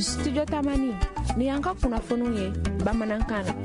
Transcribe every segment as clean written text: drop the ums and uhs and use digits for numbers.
Studio Tamani ni yanka kunnafoniw ye bamanankan na.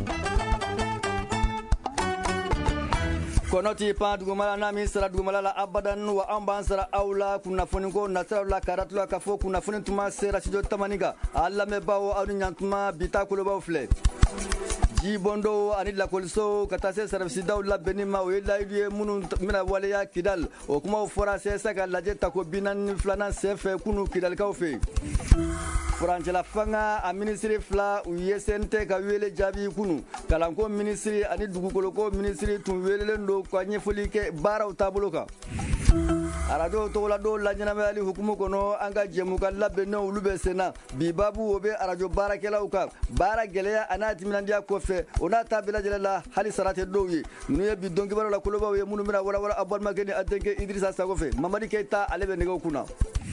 Konoti pa dugumala na min sara dugumala la abadan wa an sara awla kunnafoni ko nasara la karatula ka fo kunnafoni tuma sera Studio Tamani ga alla me bawo adu nyantuma bita ko bawo fle Jibondo ani la kolso katase service dawla benima o yelaidie munu mina waleya kidal o kuma fora sesa ka laje tako binan flana sefe kunu kidal ka ofe Franchela fanga a ministry fla u yesente ka wele jabi kunu kalanko ministry ani dugukoloko ministry tun wele ndo kwa nyefolike bara utabuloka arado tola do la nyana ali hukumu kono anga jemu ka labbe no ulube sena bibabu obe arajo barakela uka bara geleya anati minandia kofe ona tabila jelala hali sarate dowi nuye bidongi bara la koloba we munu mira wala abon mageni adenke Idrissa Sagofe Mamadi Keita alebe nego kuna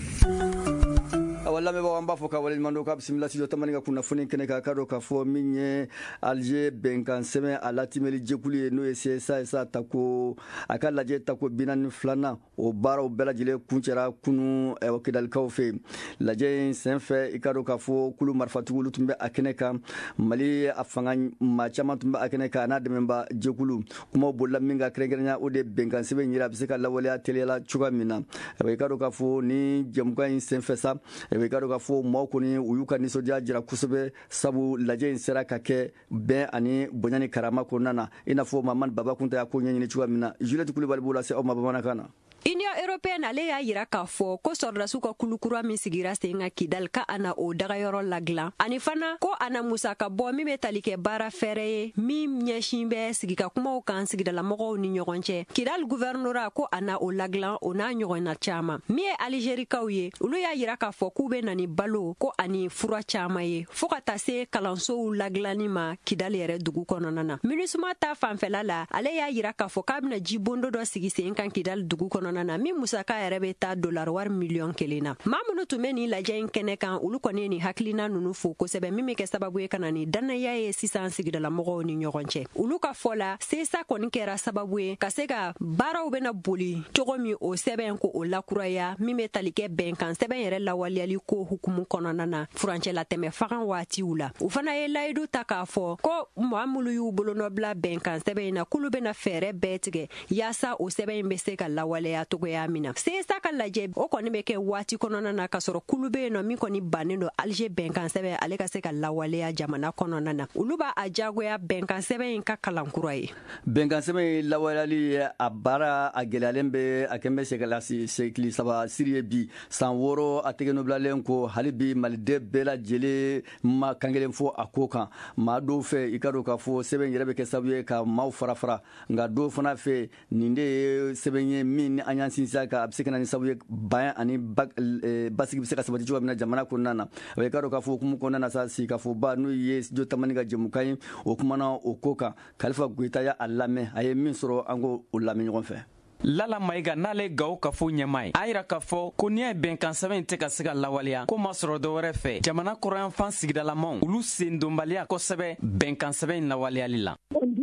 wala me ba foka wala mando ka bismillah Studio Tamani ga kuna funi kene ka kado ka fo minye Alger benkan seme alati meli jekuli no esa tako akala je tako binan flana o bara o bela jile kunchera kunu e wakidal kawfe laje senfe ikado ka fo kulu marfatu lutumbe akeneka mali afanga ma chama tumbe akeneka na de memba jekulu kuma bolla minga kregernya o de benkan seme nyira bisika lawale atelela chuga mina e ikado ka fo ni jemka senfe sa Wekado ka fo mawkuni uyuka niso jira kusube sabu laje insera kake ben ani bonyani karama konana ina fo maman baba kunta ya ko nyini chuwa mina Juliette Coulibaly bola se o mabana kana Union Européenne ale ya yira ka fo ko sordasu ka kulukura min sigira senga kidal ka ana o daga yoro lagla ani fana ko ana musa ka bo mi metalike bara fere mi nyeshimbe sigika kuma o kan sigida la mogo ni nyogonche kidal gouvernora ko ana o lagla ona nyogona chama mi Algérie kauye ulu ya yira ka fo kube nani balo ko ani fura chama ye fo ka tase kalanso lagla ni ma kidal yere dugu kononana minisuma ta fanfela la ale ya yira ka fo kabna jibondo do sigi senkan kidal dugu kononana na mi musaka yɛrɛ bɛ taa $1 miliyɔn kelena mamunu tumeni lajɛ in kɛnɛ kan ulu kɔni ni hakilina nunu fo kosɛbɛ min bɛ kɛ sababu ye kana ni danaya ye sisan sigidala mɔgɔw ni ɲɔgɔn cɛ ulu ka fɔla sesa kɔni kɛra sababu ye ka se ka baaraw bɛna boli cogo min o sɛbɛn ko o lakuraya min bɛ tali kɛ bɛnkan sɛbɛn yɛrɛ lawaleyali ko hukumu kɔnɔna na furancɛ latɛmɛ fagan waatiw la u fana ye layidu ta k'a fɔ ko mɔgɔ minnu y'u bolonɔbila bɛnkan sɛbɛn in na k'ulu bɛna fɛɛrɛ bɛɛ tigɛ yaasa o sɛbɛn in bɛ se ka lawaleya togoya mina sesa ka lajɛ o kɔni bɛ kɛ waati kɔnɔna na ka sɔrɔ kulu bɛ yen nɔ min kɔni bannen don Alger bɛnkan sɛbɛn ale ka se ka lawaleya jamana kɔnɔna na olu b'a a jagoya bɛnkan sɛbɛn in ka kalankura ye bɛnkan sɛbɛn lawaleyali a baara a gɛlɛyalen bɛ a kɛn bɛ sekili saba siri ye bi san 6 a tɛgɛnobilalen ko hali bi maliden bɛɛ lajɛlen ma kankelen fɔ a ko kan maa dɔw fɛ i ka dɔn k'a fɔ sɛbɛn yɛrɛ bɛ kɛ sababu ye ka maaw fara nka dɔw fana fɛ nin de ye sɛbɛn ye min ni an y'an sinsin ka a bɛ se ka na ni sababu ye bayan ani basigi bɛ se ka sabati cogoya min na jamana kɔnɔna na o ye ka dɔn k'a fɔ hukumu kɔnɔna na sa sigikafɔba n'o ye Studio Tamani ka jɛmukan ye o kumana o ko kan Kalifa Goyita y'a lamɛn a ye min sɔrɔ an k'o lamɛn ɲɔgɔn fɛ Lala Maiga n'ale gawo ka fɔ ɲɛmaa ye a yira k'a fɔ ko n'i ye bɛnkan sɛbɛn tɛ ka se ka lawaleya ko ma sɔrɔ dɔ wɛrɛ fɛ jamana kɔrɔyanfan sigidalamaw olu sen donbaliya kosɛbɛ bɛnkan sɛbɛn lawaleyali la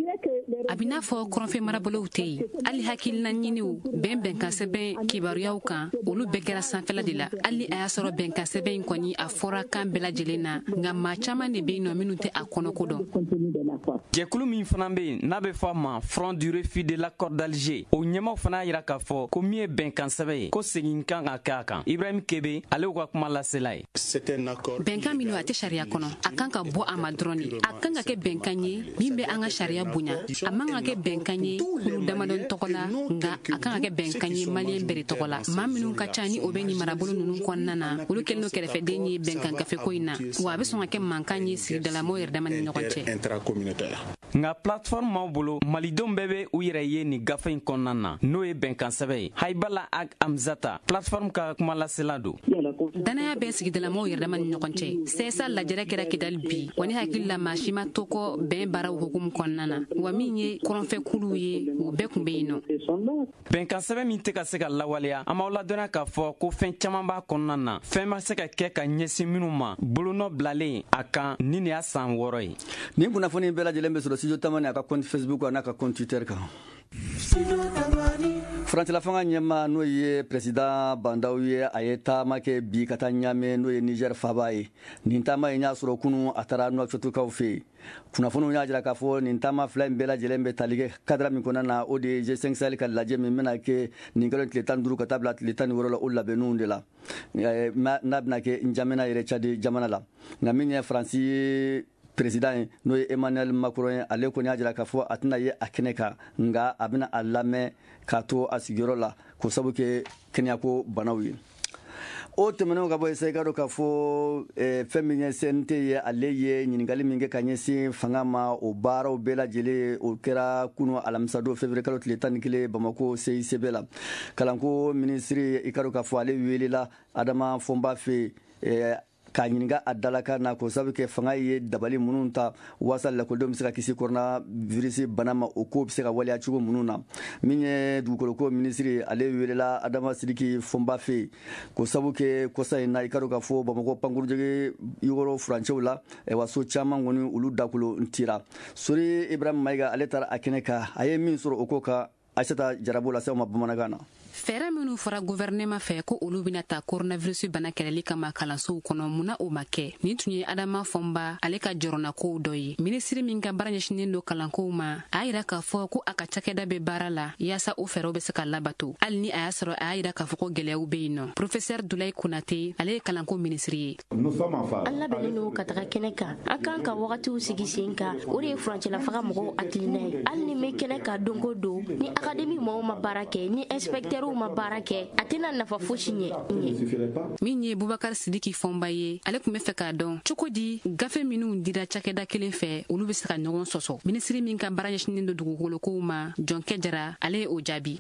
a bɛ n'a fɔ kɔrɔnfɛ marabolow tɛ yen hali hakilina ɲiniw bɛnkan sɛbɛn kibaruyaw kan olu bɛɛ kɛra sanfɛla de la hali a y'a sɔrɔ bɛnkan sɛbɛn in kɔni a fɔra kan bɛɛ lajɛlen na nka maa caman de bɛ yen nɔ minnu tɛ a kɔnɔko dɔn jɛkulu min fana bɛ yen n'a bɛ fɔ a ma Front du refus de l'accord d'Alger o ɲɛmaw fana y'a yira k'a fɔ ko min ye bɛnkan sɛbɛn ye ko segin kan ka kɛ a kan Ibrahim Kebe ale ka kuma lasela ye bɛnkan minnu a tɛ sariya kɔnɔ a kan ka bɔ a ma dɔrɔn de a kan ka kɛ bɛnkan ye min bɛ an ka sariya bonya a man ka kɛ bɛnkan ye kulu damadɔni tɔgɔ la nka a kan ka kɛ bɛnkan ye maliyɛn bɛɛ de tɔgɔ la maa minnu ka ca ni o bɛ nin marabolo ninnu kɔnɔna na olu kɛlen do kɛrɛfɛden ye bɛnkan gafeko in na wa a bɛ sɔn ka kɛ mankan ye sigidalamaw yɛrɛ dama ni ɲɔgɔn cɛ nka plateforme m'aw bolo malidenw bɛɛ bɛ u yɛrɛ ye nin gafe in kɔnɔna na n'o ye bɛnkan sɛbɛn ye Haibala Ag Amzata plateforme ka kuma lasela don danaya bɛ sigidalamaw yɛrɛ dama ni ɲɔgɔn cɛ sɛsa lajɛrɛ kɛra Kidali bi wa ni hakili la maa si ma to kɔ bɛn baaraw hukumu kɔnɔna na wa min ye kɔrɔnfɛ kuluw ye u bɛɛ kun bɛ yen nɔ bɛnkan sɛbɛn min tɛ ka se ka lawaleya an b'aw ladɔnniya k'a fɔ ko fɛn caman b'a kɔnɔna na fɛn ma se ka kɛ ka ɲɛsin minnu ma bolonɔ bilalen a kan ni nin y'a san 6 ye nin kunnafoni bɛɛ lajɛlen bɛ sɔrɔ Studio Tamani a ka compte Facebook n'a ka compte Twitter kan Farancila fanga ɲɛma n'o ye président Bandaw ye a ye taama kɛ bi ka taa Ɲame n'o ye Niger faaba ye. Nin taama in y'a sɔrɔ kunu a taara Nouakchottokaw fɛ yen. Kunnafoniw y'a jira k'a fɔ nin taama fila in bɛɛ lajɛlen bɛ tali kɛ cadre min kɔnɔna na o de ye G5 Sahel ka lajɛ min bɛna kɛ nin kalo tile 15 ka taa bila tile 16 la o labɛnninw de la. N'a bɛna kɛ N'Djamena yɛrɛ Tchad jamana la. Nka min ye Faransi ye président ye n'o ye Emmanuel Macron ye ale kɔni y'a jira k'a fɔ a tɛna ye a kɛnɛ kan nka a bɛna a lamɛn k'a to a sigiyɔrɔ la k'o sabu kɛ kɛnɛyako banaw ye. O tɛmɛnenw ka bɔ yen sa i ka dɔn k'a fɔ fɛn min ye CNT ye ale ye ɲininkali min kɛ ka ɲɛsin fanga ma o baaraw bɛɛ lajɛlen o kɛra kunu alamisa don février kalo tile 11 Bamako CICB la. Kalanko ministre i ka dɔn k'a fɔ ale welela Adama Fɔnba fɛ k'a ɲininka a dalakan na k'o sabu kɛ fanga ye dabali minnu ta waasa lakɔlidenw bɛ se ka kisi coronavirus bana ma o ko bɛ se ka waleya cogo minnu na. Min ye dugukoloko ministre ale welela Adama Sidiki Fɔnba fɛ k'o sabu kɛ kɔsa in na i ka dɔn k'a fɔ Bamako pankurujɛgɛ yɔrɔ furancɛw la waso caman kɔni olu dakolo tira. Sori Ibrahim Mayiga ale taara a kɛnɛ kan a ye min sɔrɔ o ko kan Aïssata Jarabo lase aw ma bamanankan na. Fɛɛrɛ minnu fɔra gouvernement fɛ ko olu bɛna ta coronavirus bana kɛlɛli kama kalansow kɔnɔ munna o ma kɛ nin tun ye Adama Fɔnba ale ka jɔrɔnakow dɔ ye. Ministre min ka baara ɲɛsinnen don kalankow ma a y'a yira k'a fɔ ko a ka cakɛda bɛ baara la yaasa o fɛɛrɛw bɛ se ka labato hali ni a y'a sɔrɔ a y'a yira k'a fɔ ko gɛlɛyaw bɛ yen nɔ. Professeur Dulaye Konate ale ye kalanko ministre ye. An labɛnnen don ka taga kɛnɛ kan an kan ka wagatiw sigi sen kan o de ye furancɛlafaga mɔgɔw hakilina ye hali ni bɛ kɛnɛ kan don o don ni académie mɔgɔw ma baara kɛ ni inspecteur ma baara kɛ a tɛna nafa fosi ɲɛ. Min ye Boubacar Sidiki Fɔnba ye ale tun bɛ fɛ k'a dɔn cogo di gafe minnu dira cakɛda kelen fɛ olu bɛ se ka ɲɔgɔn sɔsɔ. Ministre min ka baara ɲɛsinnen don dugukolokow ma Jɔnkɛ Jara ale ye o jaabi.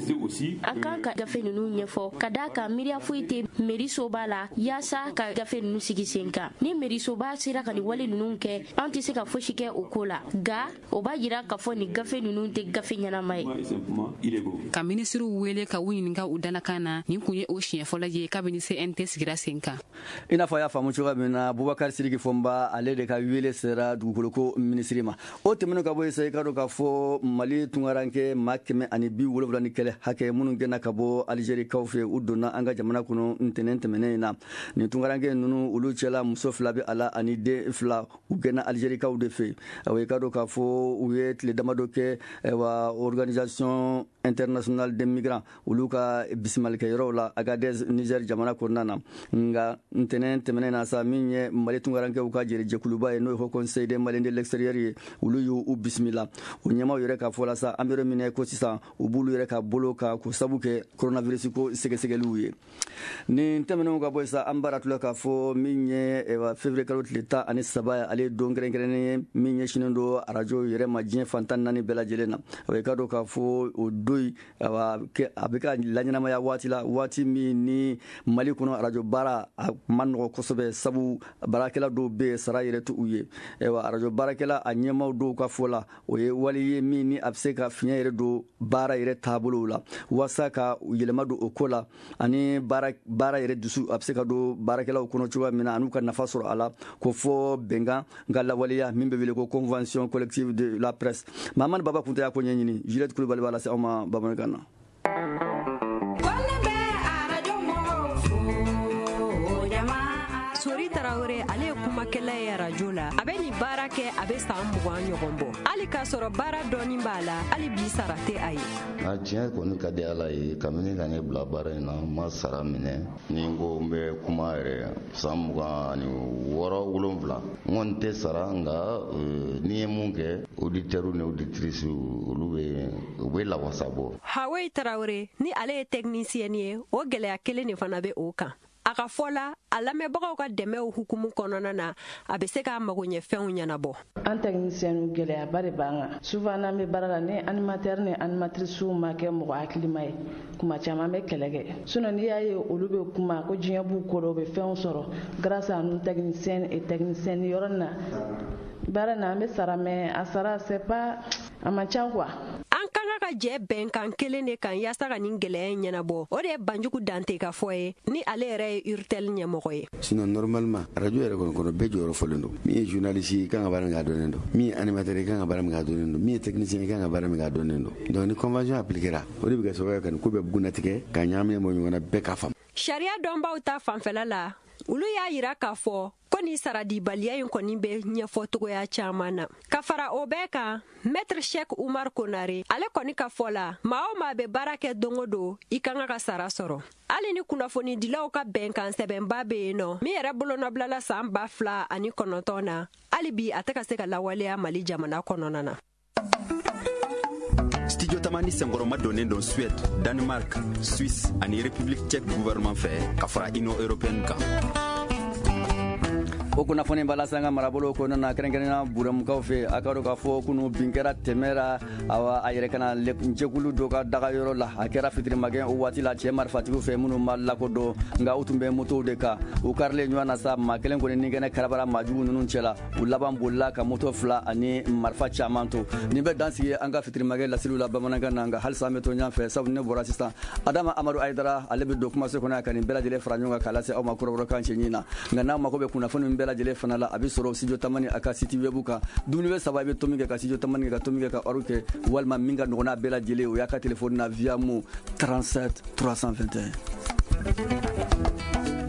A kan ka gafe ninnu ɲɛfɔ ka d'a kan miiriya foyi tɛ mairie soba la yaasa ka gafe ninnu sigi sen kan. Ni mairie soba sera ka nin wale ninnu kɛ an tɛ se ka fosi kɛ o ko la nka o b'a jira k'a fɔ nin gafe ninnu tɛ gafe ɲɛnama ye. Ka ministre wele ka u ɲininka u dalakan na nin kun ye o siɲɛ fɔlɔ ye kabini CNT sigira sen kan. I n'a fɔ a y'a faamu cogoya min na Boubacar Sidiki Fɔnba ale de ka wele sera dugukoloko ministre ma. O tɛmɛnen ka bɔ yen sa i ka dɔn k'a fɔ Mali tunkaranke maa 170 ni kɛlɛ hakɛ minnu gɛnna ka bɔ Algérikaw fɛ u donna an ka jamana kɔnɔ ntɛnɛn tɛmɛnen in na. Nin tunkaranke ninnu olu cɛla muso 2 bɛ a la ani den 2 u gɛnna Algérikaw de fɛ. I ka dɔn k'a fɔ u ye tile damadɔ kɛ organisation international des migrants olu ka bisimilalikɛ yɔrɔw la Agadez Niger jamana kɔnɔna na nka ntɛnɛn tɛmɛnen na sa min ye Mali tunkarankew ka jɛkuluba ye n'o ye Haut Conseil des Maliens de l'extérieur ye olu y'u bisimila o ɲɛmaw yɛrɛ ka fɔ la sa an bɛ yɔrɔ min na ko sisan u b'olu yɛrɛ ka bolo kan k'o sabu kɛ coronavirus ko sɛgɛsɛgɛliw ye. Nin tɛmɛnenw ka bɔ sa an b'a ratula k'a fɔ min ye février kalo tile 13 ye ale ye don kɛrɛnkɛrɛnnen ye min ɲɛsinnen don arajo yɛrɛ ma diɲɛ fantan 4 bɛɛ lajɛlen na. I ka dɔn k'a fɔ o don a bɛ ka laɲɛnamaya waati la waati min ni Mali kɔnɔ arajo baara a ma nɔgɔ kosɛbɛ sabu baarakɛla dɔw bɛ yen sara yɛrɛ t'u ye. Arajo baarakɛla a ɲɛmaw dɔw ka fɔ la o ye wali ye min ni a bɛ se ka fiɲɛ yɛrɛ don baara yɛrɛ taabolow la waasa ka yɛlɛma don o ko la ani baara yɛrɛ dusu a bɛ se ka don baarakɛlaw kɔnɔ cogoya min na an'u ka nafa sɔrɔ a la ko fɔ bɛnkan ka lawaleya min bɛ wele ko convention collective de la presse. Mahamani Baba Kunte y'a ko ɲɛɲini Juliette Kulibali b'a lase aw ma bamanankan na. Sori Tarawele ale ye kumakɛla ye arajo la a bɛ nin baara kɛ a bɛ san 20 ɲɔgɔn bɔ hali k'a sɔrɔ baara dɔɔni b'a la hali bi sara tɛ a ye. A tiɲɛ kɔni ka di Ala ye kabini ka ne bila baara in na n ma sara minɛ ni n ko n bɛ kuma yɛrɛ san 26 7 n kɔni tɛ sara nka ni ye mun kɛ auditeurs ni auditrices olu bɛ lawasa bɔ. Hawe Tarawele ni ale ye technicien ye o gɛlɛya kelen de fana bɛ o kan. A ka fɔ la a lamɛnbagaw ka dɛmɛw hukumu kɔnɔna na a bɛ se k'a magoɲɛfɛnw ɲɛnabɔ. An techniciens gɛlɛyaba de b'an kan souvent n'an bɛ baara la ni animateur ni animatrice ma kɛ mɔgɔ hakilima ye kuma caman bɛ kɛlɛ kɛ sinon n'i y'a ye olu bɛ kuma ko diɲɛ b'u ko dɔ u bɛ fɛnw sɔrɔ grâce à nous techniciens et techniciennes yɔrɔ nin na baara in na an bɛ sara mais a sara c'est pas a man ca quoi. An kan kan ka jɛ bɛnkan kelen de kan yaasa ka nin gwɛlɛya ɲɛnabɔ. O de ye Banjugu Dante ka fɔ ye ni ale yɛrɛ ye Urtel ɲɛmɔgɔ ye. Sinon normalement radio yɛrɛ kɔnɔ bɛɛ jɔyɔrɔ fɔlen don. Min ye journaliste kan ka baara min k'a dɔnnen don. Min ye animateur kan ka baara min k'a dɔnnen don. Min ye technicien kan ka baara min k'a dɔnnen don. Donc ni convention appliquera o de bɛ kɛ sababu ye ka nin ko bɛɛ bunatigɛ ka ɲagami bɔ ɲɔgɔn na bɛɛ ka faamu. Sariya dɔnbaw ta fanfɛla la olu y'a yira k'a fɔ ko ni saradibaliya in kɔni bɛ ɲɛfɔ togoya caaman na. Ka fara o bɛɛ kan Maître Cheikh Oumar Konare ale kɔni ka fɔ la maa o maa bɛ baara kɛ don o don i kan ka sara sɔrɔ. Hali ni kunnafonidilaw ka bɛnkan sɛbɛnba bɛ yen nɔ min yɛrɛ bolonɔbilala san 2019 na hali bi a tɛ ka se ka lawaleya Mali jamana kɔnɔna na. Studio Tamani Sengoroma donnen don Suède, Danemark, Suisse ani République tchèque gouvernement fɛ ka fara Union européenne kan. O kunnafoni bala sanga marabolo kɔnɔna na kɛrɛnkɛrɛnnenya buramukaw fɛ a ka dɔn k'a fɔ kunu bin kɛra tɛmɛra a yɛrɛ kana jɛkulu dɔ ka dagayɔrɔ la a kɛra fitirimagɛn o waati la cɛ marifatigiw fɛ minnu ma lakodɔn nka u tun bɛ motow de kan u karilen ɲɔgɔn na sa maa kelen kɔni ninkɛnɛ karabara maajugu ninnu cɛla u laban bolila ka moto 2 ani marifa caman to nin bɛ dansigi an ka fitirimagɛ lasiriw la bamanankan na nka halisa an bɛ to ɲɔgɔn fɛ sabu ne bɔra sisan Adama Amadu Ayidara ale bɛ don kumaso kɔnɔ ka nin bɛɛ lajɛlen fara ɲɔgɔn kan k'a lase aw ma kɔrɔbɔrɔkan cɛ na nka n'aw mago bɛ kunnafoni min bɛɛ lajɛlen fana la a bɛ sɔrɔ Studio Tamani a ka site web kan dumuni saba i bɛ to min kɛ ka Studio Tamani kɛ ka to min kɛ ka heure kɛ walima min ka ɲɔgɔnna bɛɛ lajɛlen o y'a ka téléphone na via mo 37 321